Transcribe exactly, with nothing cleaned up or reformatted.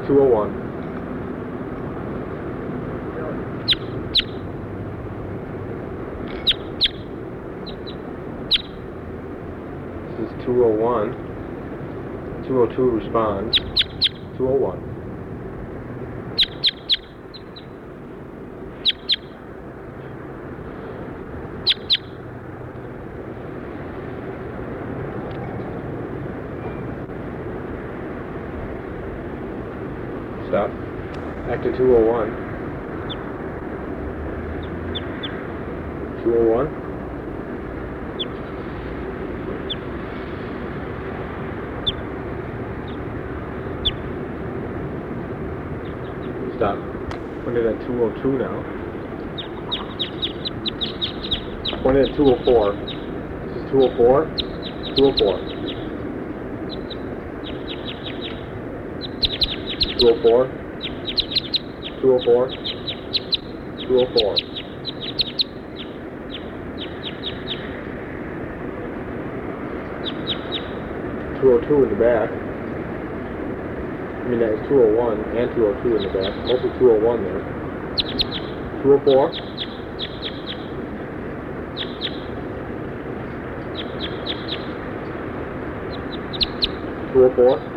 two oh one. This is two oh one. two oh two responds. two oh one. Stop. Back to two oh one. two oh one. Stop. Pointed at two oh two now. Pointed at two oh four. This is two oh four. two oh four. two oh four. two oh four. two oh four. two oh two in the back. I mean, that is two oh one and two oh two in the back. Mostly two oh one there. two oh four. two oh four.